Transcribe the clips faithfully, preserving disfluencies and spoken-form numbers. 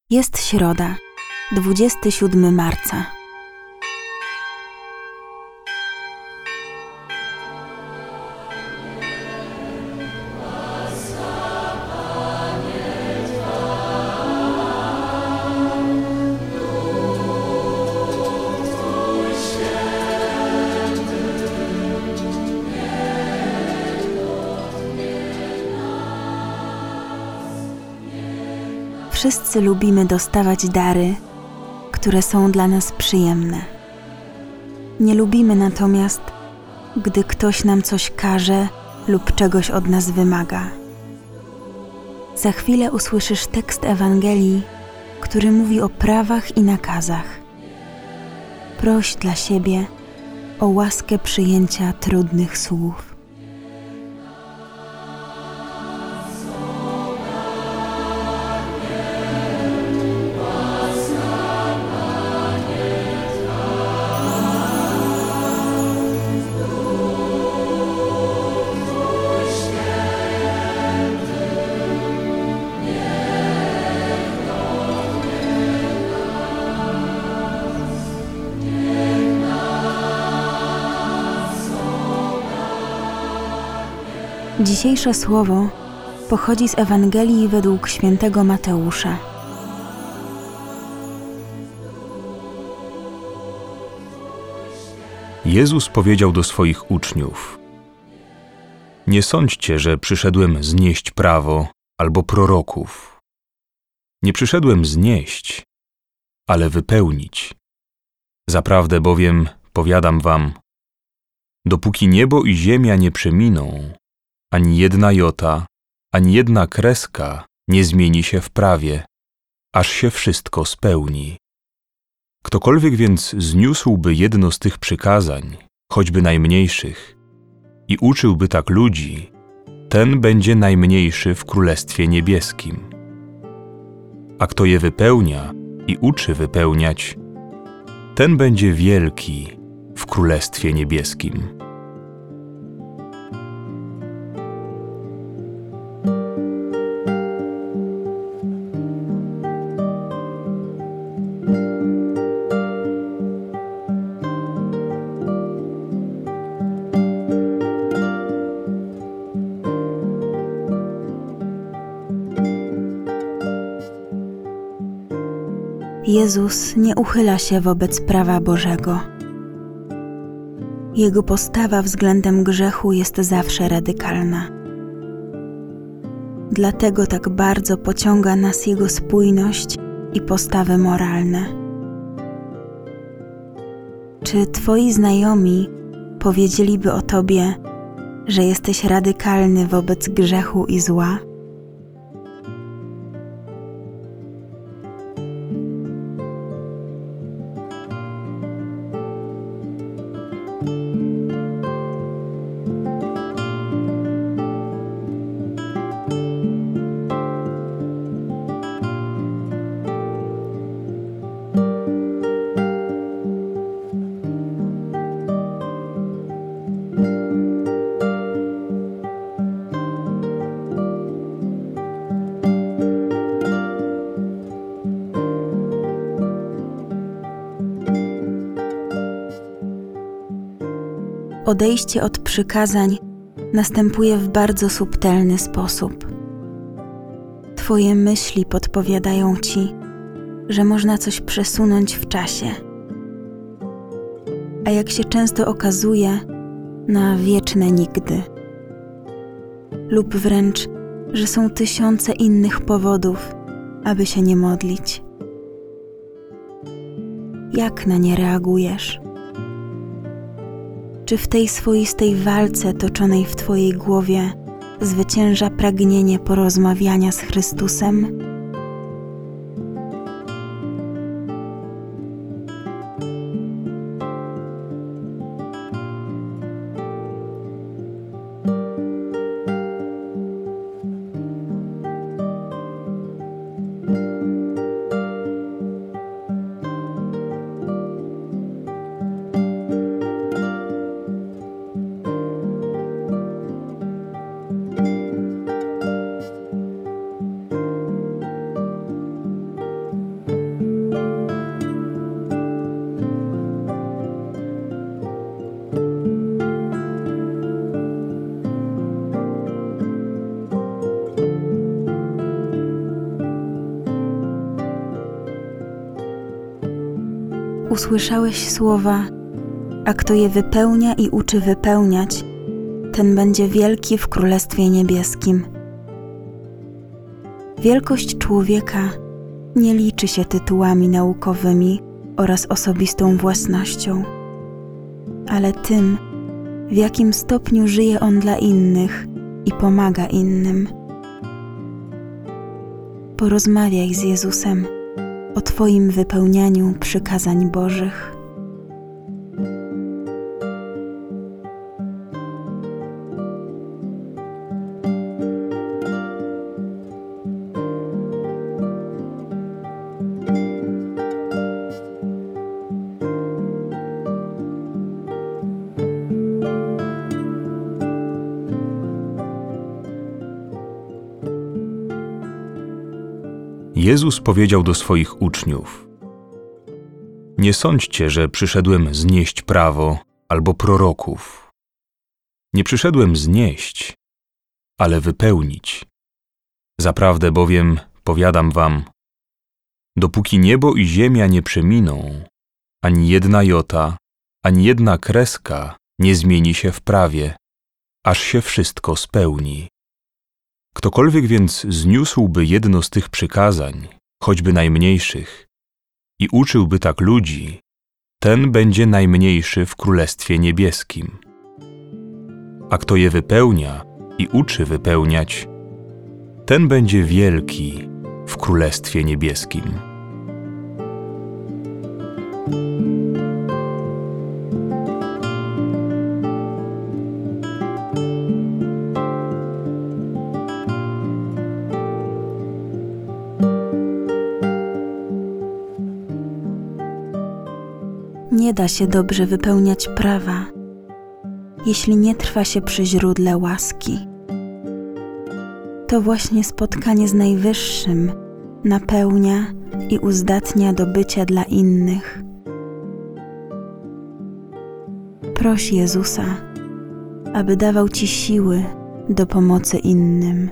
Jest środa, dwudziestego siódmego marca. Wszyscy lubimy dostawać dary, które są dla nas przyjemne. Nie lubimy natomiast, gdy ktoś nam coś każe lub czegoś od nas wymaga. Za chwilę usłyszysz tekst Ewangelii, który mówi o prawach i nakazach. Proś dla siebie o łaskę przyjęcia trudnych słów. Dzisiejsze słowo pochodzi z Ewangelii według świętego Mateusza. Jezus powiedział do swoich uczniów: Nie sądźcie, że przyszedłem znieść prawo albo proroków. Nie przyszedłem znieść, ale wypełnić. Zaprawdę bowiem, powiadam wam, dopóki niebo i ziemia nie przeminą, ani jedna jota, ani jedna kreska nie zmieni się w prawie, aż się wszystko spełni. Ktokolwiek więc zniósłby jedno z tych przykazań, choćby najmniejszych, i uczyłby tak ludzi, ten będzie najmniejszy w Królestwie Niebieskim. A kto je wypełnia i uczy wypełniać, ten będzie wielki w Królestwie Niebieskim. Jezus nie uchyla się wobec prawa Bożego. Jego postawa względem grzechu jest zawsze radykalna. Dlatego tak bardzo pociąga nas Jego spójność i postawy moralne. Czy Twoi znajomi powiedzieliby o Tobie, że jesteś radykalny wobec grzechu i zła? Odejście od przykazań następuje w bardzo subtelny sposób. Twoje myśli podpowiadają Ci, że można coś przesunąć w czasie. A jak się często okazuje, na wieczne nigdy. Lub wręcz, że są tysiące innych powodów, aby się nie modlić. Jak na nie reagujesz? Czy w tej swoistej walce toczonej w Twojej głowie zwycięża pragnienie porozmawiania z Chrystusem? Usłyszałeś słowa, a kto je wypełnia i uczy wypełniać, ten będzie wielki w Królestwie Niebieskim. Wielkość człowieka nie liczy się tytułami naukowymi oraz osobistą własnością, ale tym, w jakim stopniu żyje on dla innych i pomaga innym. Porozmawiaj z Jezusem o Twoim wypełnianiu przykazań Bożych. Jezus powiedział do swoich uczniów: Nie sądźcie, że przyszedłem znieść prawo albo proroków. Nie przyszedłem znieść, ale wypełnić. Zaprawdę bowiem, powiadam wam, dopóki niebo i ziemia nie przeminą, ani jedna jota, ani jedna kreska nie zmieni się w prawie, aż się wszystko spełni. Ktokolwiek więc zniósłby jedno z tych przykazań, choćby najmniejszych, i uczyłby tak ludzi, ten będzie najmniejszy w Królestwie Niebieskim. A kto je wypełnia i uczy wypełniać, ten będzie wielki w Królestwie Niebieskim. Nie da się dobrze wypełniać prawa, jeśli nie trwa się przy źródle łaski. To właśnie spotkanie z Najwyższym napełnia i uzdatnia do bycia dla innych. Proś Jezusa, aby dawał Ci siły do pomocy innym.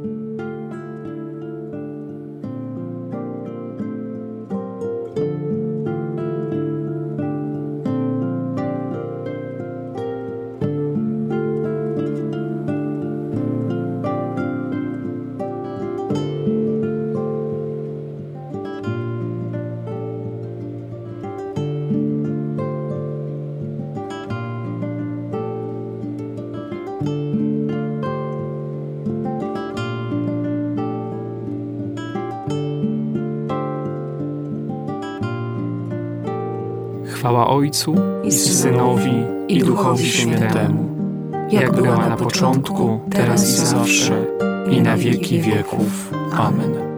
Chwała Ojcu i Synowi i Duchowi Świętemu, jak była na początku, teraz i zawsze, i na wieki wieków. Amen.